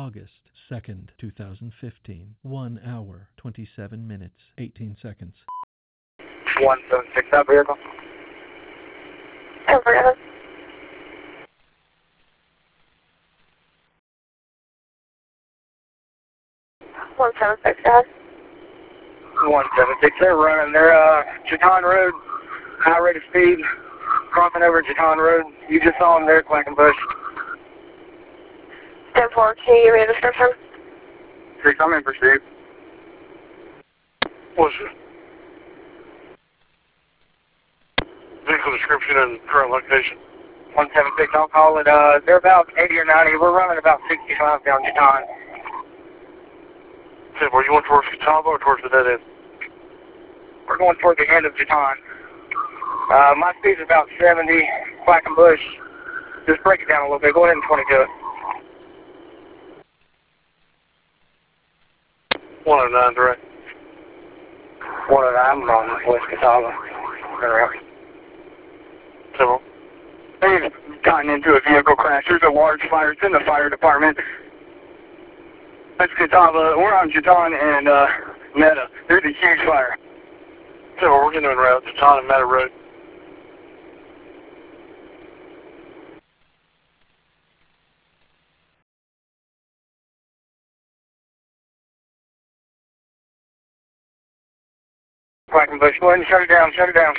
August 2nd, 2015. 1 hour, 27 minutes, 18 seconds. 176, that vehicle. Over. 176, guys. 176, they're running. They're Jeton Road, high rate of speed, crossing over Jeton Road. You just saw them there, Quackenbush. 10-4, can you give me a description? 6, I'm in pursuit. What's it? Vehicle description and current location. 176, I'll call it. They're about 80 or 90. We're running about 65 down Jeton. Okay, were you going towards Catawba or towards the dead end? We're going toward the end of Jeton. My speed's about 70. Quackenbush, just break it down a little bit. Go ahead and 22 it. 109 direct. 109, I'm on West Catawba. Several. They've gotten into a vehicle crash. There's a large fire. It's in the fire department. That's Catawba. We're on Jeton and Meta. There's a huge fire. Several, we're getting en route to Jeton and Meta Road. Quackenbush, go ahead and shut it down. Shut it down.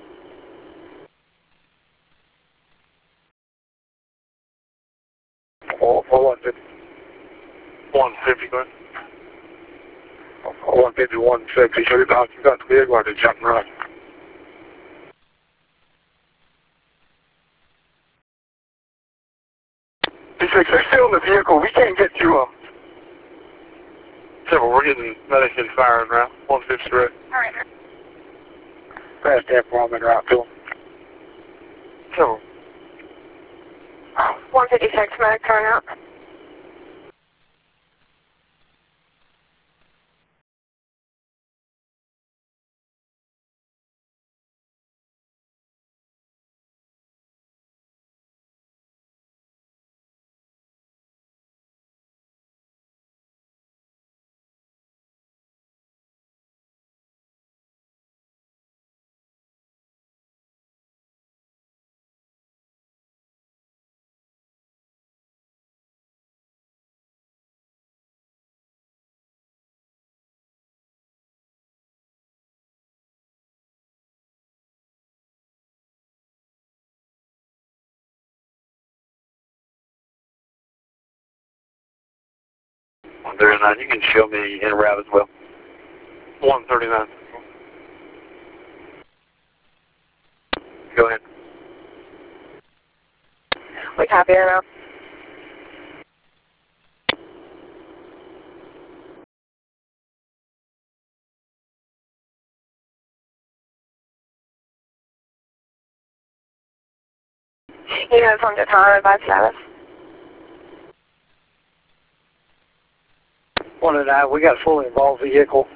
For 150. 150, go ahead. 150, 160. Shut it down. You got the vehicle or the jump and run. They're still in the vehicle. We can't get to them. Several, we're getting medic and fire en route. 150 direct. All right. Fast that for them en route to them. Several. 156, medic turn out. There's none. You can show me en route as well. 139. Go ahead. We copy her now. You guys on Jeton, advise status. 109, we got a fully involved vehicle.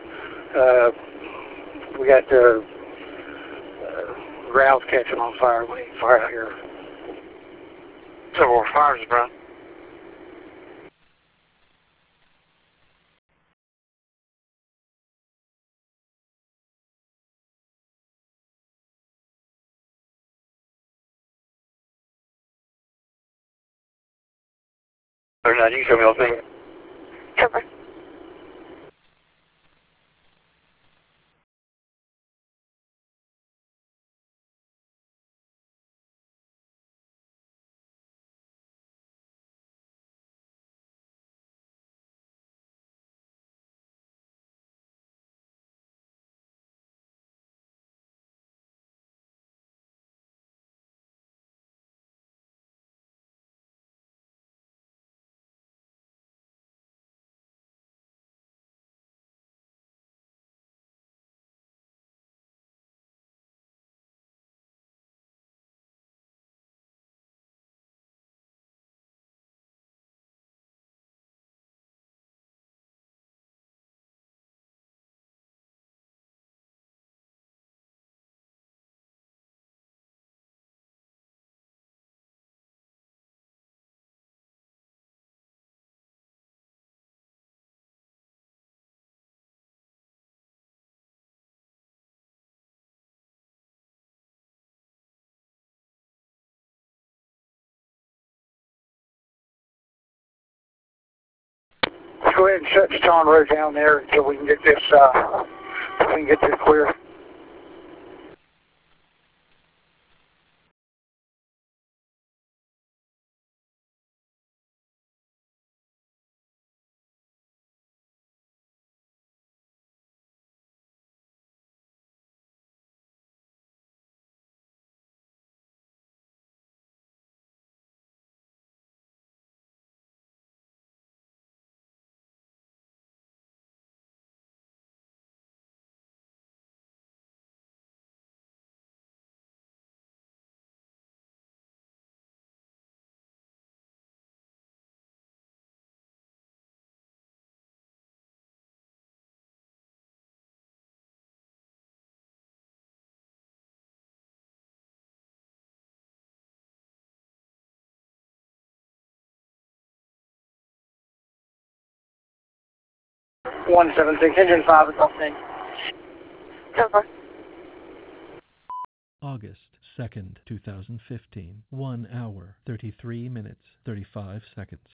We got the grounds catching on fire. We need fire out here. Several fires, bro. There's none. You can show me all things. Over. go ahead and shut John Road down there until we can get this clear. Engine 5 is off thing. Silver. August 2nd, 2015. 1 hour, 33 minutes, 35 seconds.